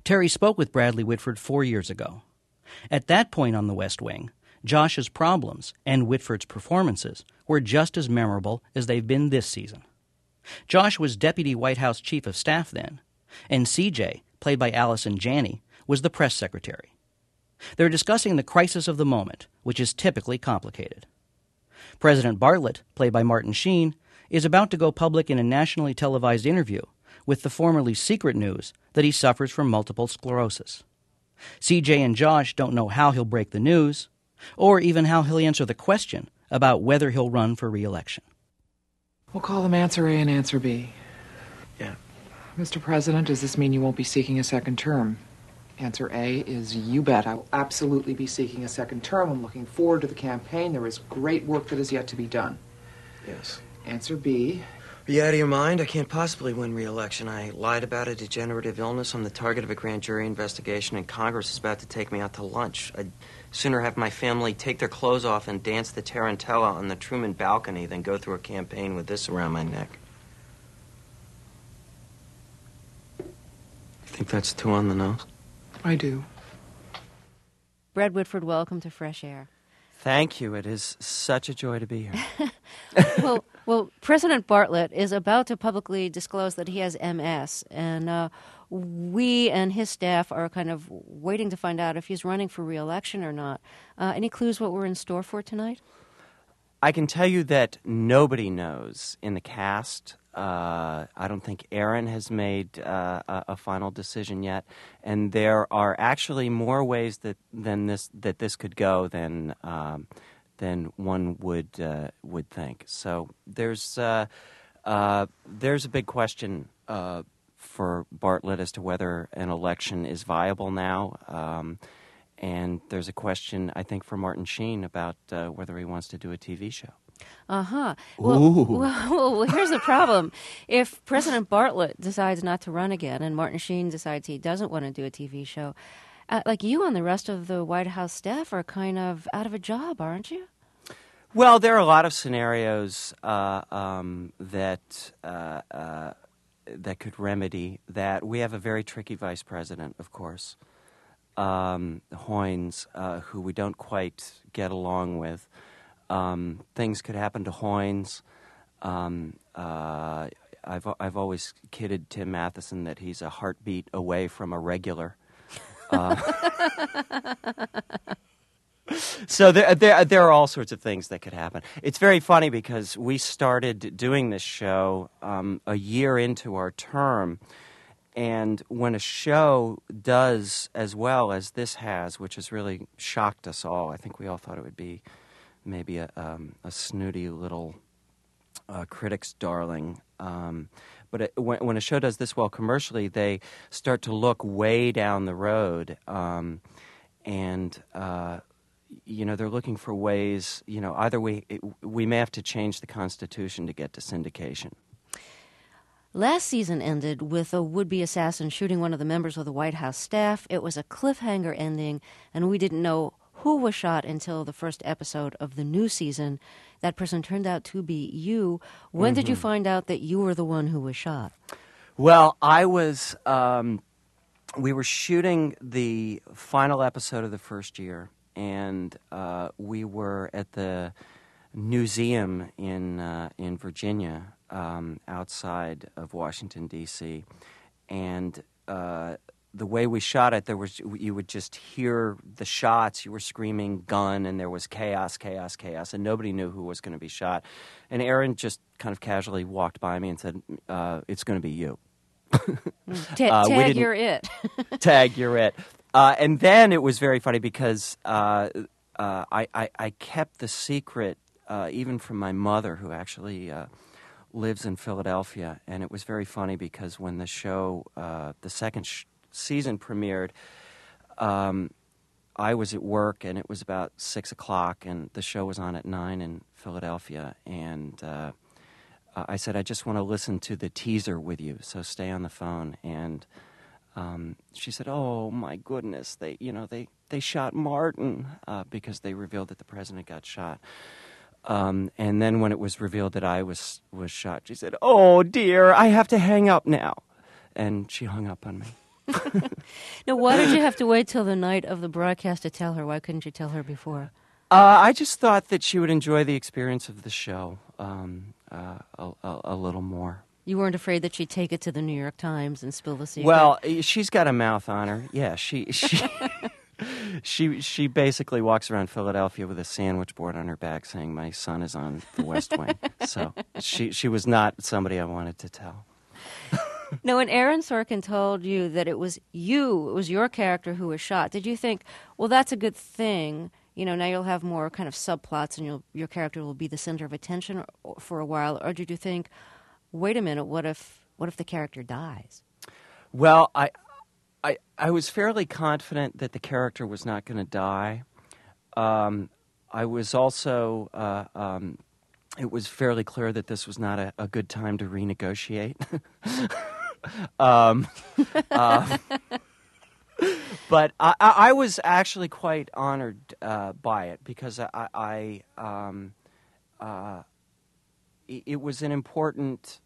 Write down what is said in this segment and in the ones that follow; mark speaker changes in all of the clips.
Speaker 1: Terry spoke with Bradley Whitford 4 years ago. At that point on the West Wing, Josh's problems and Whitford's performances were just as memorable as they've been this season. Josh was Deputy White House Chief of Staff then, and CJ, played by Allison Janney, was the press secretary. They're discussing the crisis of the moment, which is typically complicated. President Bartlett, played by Martin Sheen, is about to go public in a nationally televised interview with the formerly secret news that he suffers from multiple sclerosis. CJ and Josh don't know how he'll break the news, or even how he'll answer the question about whether he'll run for re-election.
Speaker 2: We'll call them answer A and answer B.
Speaker 3: Yeah.
Speaker 2: Mr. President, does this mean you won't be seeking a second term? Answer A is you bet. I will absolutely be seeking a second term. I'm looking forward to the campaign. There is great work that is yet to be done.
Speaker 3: Yes.
Speaker 2: Answer B.
Speaker 3: Are you out of your mind? I can't possibly win re-election. I lied about a degenerative illness. I'm the target of a grand jury investigation, and Congress is about to take me out to lunch. I'd sooner have my family take their clothes off and dance the tarantella on the Truman balcony than go through a campaign with this around my neck. You think that's too on the nose?
Speaker 2: I do.
Speaker 4: Brad Whitford, welcome to Fresh Air.
Speaker 3: Thank you. It is such a joy to be here.
Speaker 4: Well, President Bartlett is about to publicly disclose that he has MS, and we and his staff are kind of waiting to find out if he's running for re-election or not. Any clues what we're in store for tonight?
Speaker 3: I can tell you that nobody knows in the cast. I don't think Aaron has made a final decision yet, and there are actually more ways that this could go than one would think. So there's a big question for Bartlett as to whether an election is viable now. And there's a question, I think, for Martin Sheen about whether he wants to do a TV show.
Speaker 4: Uh-huh. Well, here's the problem. If President Bartlett decides not to run again and Martin Sheen decides he doesn't want to do a TV show, like you and the rest of the White House staff are kind of out of a job, aren't you?
Speaker 3: Well, there are a lot of scenarios that could remedy that. We have a very tricky vice president, of course, Hoynes, who we don't quite get along with. Things could happen to Hoynes. I've always kidded Tim Matheson that he's a heartbeat away from a regular. So there are all sorts of things that could happen. It's very funny because we started doing this show a year into our term, and when a show does as well as this has, which has really shocked us all, I think we all thought it would be maybe a snooty little critic's darling. But when a show does this well commercially, they start to look way down the road, and they're looking for ways. Either we may have to change the Constitution to get to syndication.
Speaker 4: Last season ended with a would-be assassin shooting one of the members of the White House staff. It was a cliffhanger ending, and we didn't know who was shot until the first episode of the new season. That person turned out to be you. When did you find out that you were the one who was shot?
Speaker 3: Well, I was... we were shooting the final episode of the first year, and we were at the museum in Virginia, outside of Washington, D.C., and the way we shot it, you would just hear the shots. You were screaming gun, and there was chaos, chaos, chaos, and nobody knew who was going to be shot. And Aaron just kind of casually walked by me and said, it's going to be you.
Speaker 4: Tag, you're it.
Speaker 3: Tag, you're it. And then it was very funny because I kept the secret even from my mother, who actually lives in Philadelphia. And it was very funny because when the show, the second season premiered, I was at work, and it was about 6 o'clock, and the show was on at 9 in Philadelphia, and I said, I just want to listen to the teaser with you, so stay on the phone. And she said, oh my goodness, they shot Martin, because they revealed that the president got shot. And then when it was revealed that I was shot, she said, oh dear, I have to hang up now. And she hung up on me.
Speaker 4: Now, why did you have to wait till the night of the broadcast to tell her? Why couldn't you tell her before?
Speaker 3: I just thought that she would enjoy the experience of the show a little more.
Speaker 4: You weren't afraid that she'd take it to the New York Times and spill the secret?
Speaker 3: Well, she's got a mouth on her. Yeah, she basically walks around Philadelphia with a sandwich board on her back saying, "My son is on the West Wing." So she was not somebody I wanted to tell.
Speaker 4: Now, when Aaron Sorkin told you that it was your character who was shot, did you think, well, that's a good thing? Now you'll have more kind of subplots and your character will be the center of attention for a while. Or did you think, wait a minute, what if the character dies?
Speaker 3: Well, I was fairly confident that the character was not going to die. I was also, it was fairly clear that this was not a good time to renegotiate. But I was actually quite honored by it because it was an important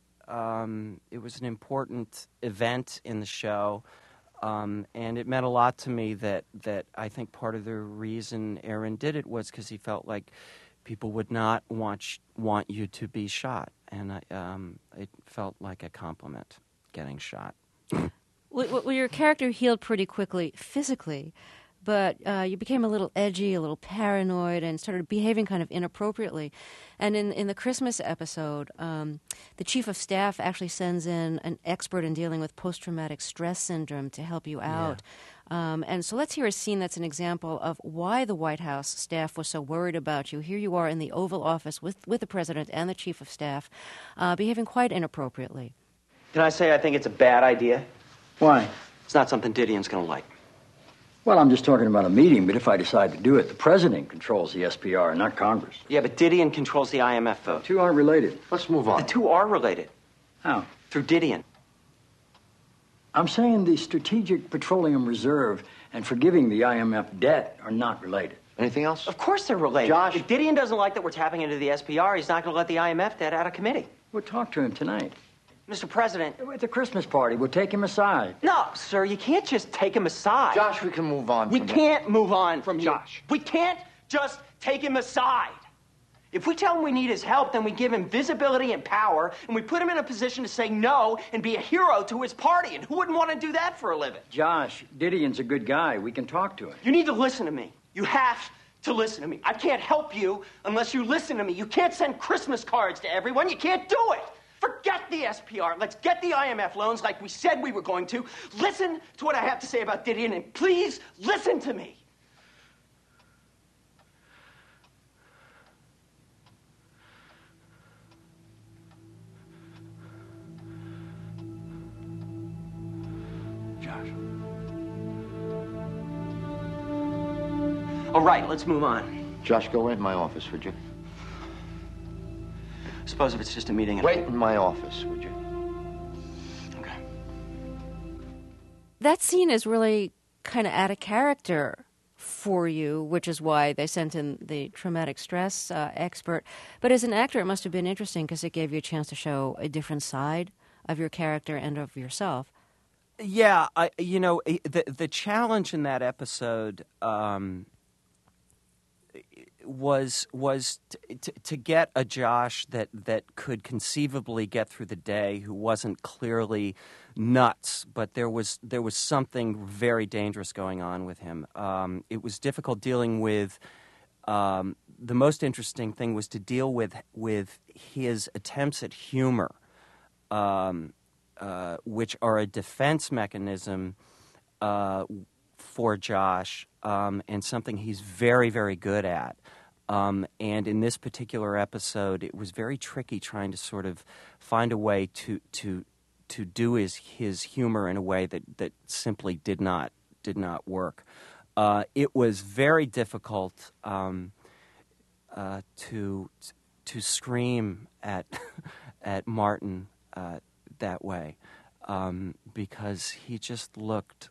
Speaker 3: event in the show, and it meant a lot to me that I think part of the reason Aaron did it was because he felt like people would not want you to be shot, and it felt like a compliment getting shot.
Speaker 4: Well, your character healed pretty quickly physically, but you became a little edgy, a little paranoid, and started behaving kind of inappropriately. And in the Christmas episode, the chief of staff actually sends in an expert in dealing with post-traumatic stress syndrome to help you out. Yeah. And so let's hear a scene that's an example of why the White House staff was so worried about you. Here you are in the Oval Office with the president and the chief of staff, behaving quite inappropriately.
Speaker 5: Can I say I think it's a bad idea?
Speaker 6: Why?
Speaker 5: It's not something Didion's going to like.
Speaker 6: Well, I'm just talking about a meeting, but if I decide to do it, the president controls the SPR, not Congress.
Speaker 5: Yeah, but Didion controls the IMF vote.
Speaker 6: The two aren't related.
Speaker 7: Let's move on.
Speaker 5: The two are related.
Speaker 6: How?
Speaker 5: Through Didion.
Speaker 6: I'm saying the Strategic Petroleum Reserve and forgiving the IMF debt are not related.
Speaker 7: Anything else?
Speaker 5: Of course they're related.
Speaker 7: Josh?
Speaker 5: If Didion doesn't like that we're tapping into the SPR, he's not going to let the IMF debt out of committee.
Speaker 6: We'll talk to him tonight.
Speaker 5: Mr. President.
Speaker 6: At the Christmas party, we'll take him aside.
Speaker 5: No, sir, you can't just take him aside.
Speaker 7: Josh, we can move on.
Speaker 5: We can't move on from
Speaker 7: Josh.
Speaker 5: We can't just take him aside. If we tell him we need his help, then we give him visibility and power, and we put him in a position to say no and be a hero to his party. And who wouldn't want to do that for a living?
Speaker 6: Josh, Didion's a good guy. We can talk to him.
Speaker 5: You need to listen to me. You have to listen to me. I can't help you unless you listen to me. You can't send Christmas cards to everyone. You can't do it. Forget the SPR. Let's get the IMF loans like we said we were going to. Listen to what I have to say about Didion, and please listen to me.
Speaker 7: Josh.
Speaker 5: All right, let's move on.
Speaker 7: Josh, go in my office, would you?
Speaker 5: Suppose if it's just a meeting.
Speaker 7: Wait in my office, would you?
Speaker 5: Okay.
Speaker 4: That scene is really kind of out of character for you, which is why they sent in the traumatic stress expert. But as an actor, it must have been interesting because it gave you a chance to show a different side of your character and of yourself.
Speaker 3: Yeah, the challenge in that episode was to get a Josh that could conceivably get through the day, who wasn't clearly nuts, but there was something very dangerous going on with him. It was difficult dealing with. The most interesting thing was to deal with his attempts at humor, which are a defense mechanism for Josh, and something he's very, very good at. And in this particular episode, it was very tricky trying to sort of find a way to do his humor in a way that simply did not work. It was very difficult to scream at Martin that way, because he just looked.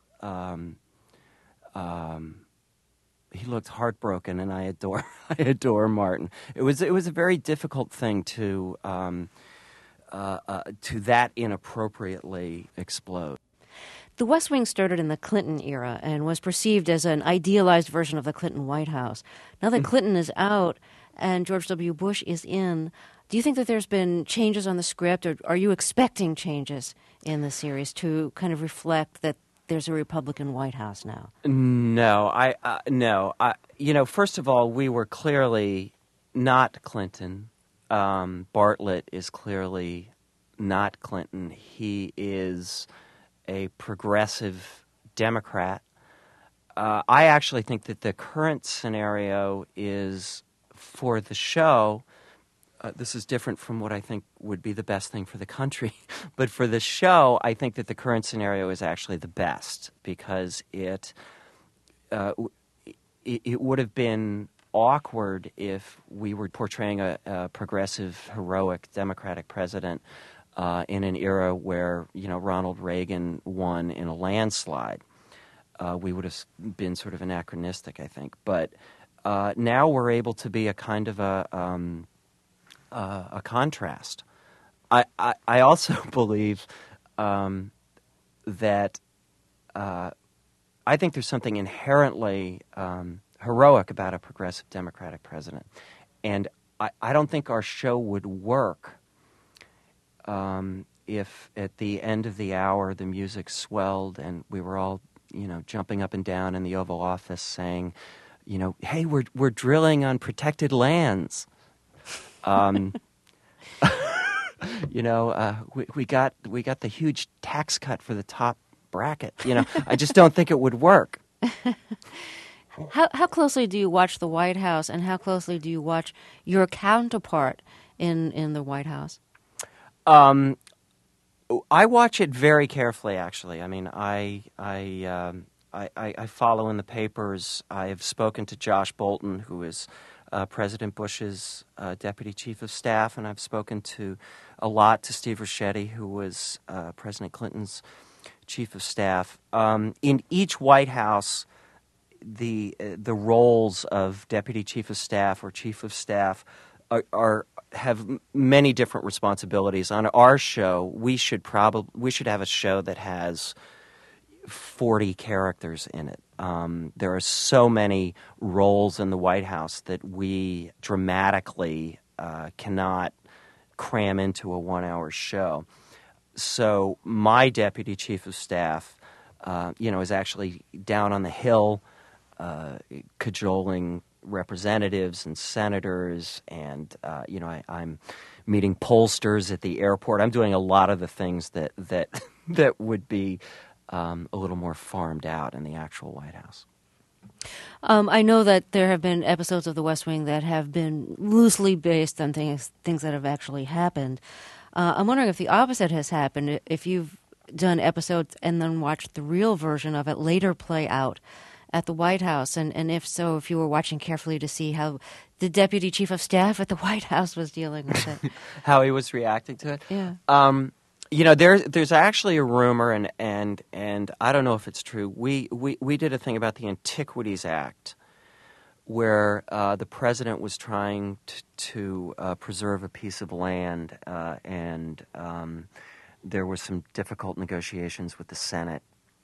Speaker 3: He looked heartbroken, and I adore Martin. It was a very difficult thing to that inappropriately explode.
Speaker 4: The West Wing started in the Clinton era and was perceived as an idealized version of the Clinton White House. Now that Clinton is out and George W. Bush is in, do you think that there's been changes on the script, or are you expecting changes in the series to kind of reflect that there's a Republican White House now?
Speaker 3: No, no. First of all, we were clearly not Clinton. Bartlett is clearly not Clinton. He is a progressive Democrat. I actually think that the current scenario is, for the show, this is different from what I think would be the best thing for the country, but for the show, I think that the current scenario is actually the best, because it would have been awkward if we were portraying a progressive, heroic Democratic president in an era where, Ronald Reagan won in a landslide. We would have been sort of anachronistic, I think. But now we're able to be a kind of a contrast. I also believe that I think there's something inherently heroic about a progressive Democratic president. And I don't think our show would work if at the end of the hour the music swelled and we were all, jumping up and down in the Oval Office saying, hey, we're drilling on protected lands. We got the huge tax cut for the top bracket. I just don't think it would work.
Speaker 4: How closely do you watch the White House, and how closely do you watch your counterpart in the White House?
Speaker 3: I watch it very carefully, actually. I mean, I follow in the papers. I have spoken to Josh Bolten, who is President Bush's deputy chief of staff, and I've spoken a lot to Steve Ricchetti, who was President Clinton's chief of staff. In each White House, the roles of deputy chief of staff or chief of staff have many different responsibilities. On our show, we should have a show that has 40 characters in it. There are so many roles in the White House that we dramatically cannot cram into a 1-hour show. So my deputy chief of staff, is actually down on the Hill, cajoling representatives and senators, and I'm meeting pollsters at the airport. I'm doing a lot of the things that would be a little more farmed out in the actual White House.
Speaker 4: I know that there have been episodes of The West Wing that have been loosely based on things that have actually happened. I'm wondering if the opposite has happened, if you've done episodes and then watched the real version of it later play out at the White House, and if so, if you were watching carefully to see how the deputy chief of staff at the White House was dealing with it.
Speaker 3: How he was reacting to it?
Speaker 4: Yeah.
Speaker 3: There's actually a rumor, and I don't know if it's true. We did a thing about the Antiquities Act, where the president was trying to preserve a piece of land, and there were some difficult negotiations with the Senate.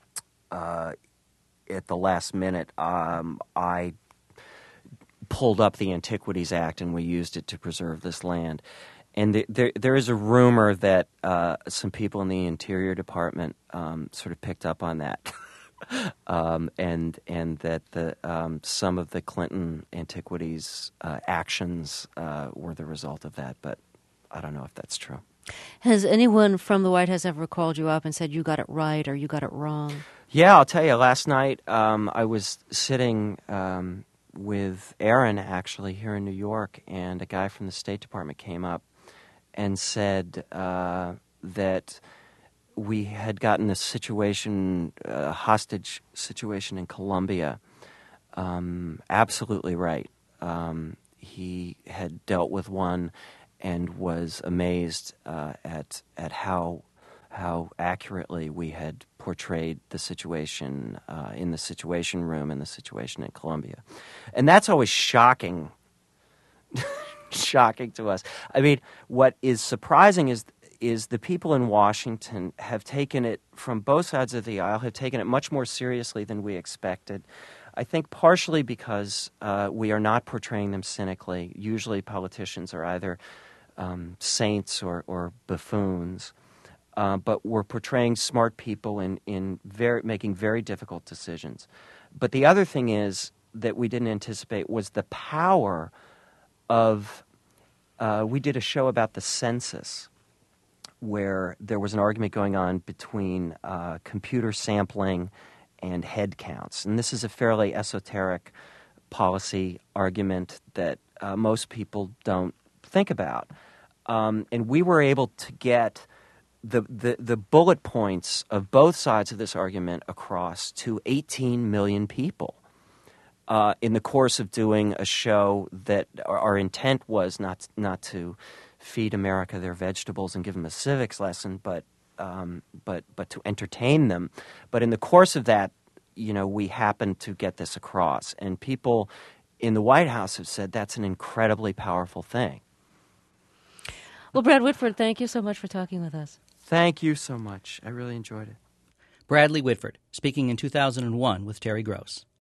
Speaker 3: At the last minute, I pulled up the Antiquities Act, and we used it to preserve this land. And there is a rumor that some people in the Interior Department sort of picked up on that, and that some of the Clinton Antiquities actions were the result of that. But I don't know if that's true.
Speaker 4: Has anyone from the White House ever called you up and said you got it right or you got it wrong?
Speaker 3: Yeah, I'll tell you. Last night I was sitting with Aaron, actually, here in New York, and a guy from the State Department came up and said that we had gotten a situation, a hostage situation in Colombia. Absolutely right. He had dealt with one and was amazed at how accurately we had portrayed the situation in the Situation Room and the situation in Colombia. And that's always shocking. Shocking to us. I mean, what is surprising is, is the people in Washington have taken it, from both sides of the aisle, have taken it much more seriously than we expected. I think partially because we are not portraying them cynically. Usually politicians are either saints or buffoons. But we're portraying smart people in making very difficult decisions. But the other thing is that we didn't anticipate was the power of, we did a show about the census where there was an argument going on between computer sampling and head counts. And this is a fairly esoteric policy argument that most people don't think about. And we were able to get the bullet points of both sides of this argument across to 18 million people in the course of doing a show that our intent was not to feed America their vegetables and give them a civics lesson, but to entertain them. But in the course of that, we happened to get this across, and people in the White House have said that's an incredibly powerful thing.
Speaker 4: Well, Brad Whitford, thank you so much for talking with us.
Speaker 3: Thank you so much. I really enjoyed it.
Speaker 1: Bradley Whitford, speaking in 2001 with Terry Gross.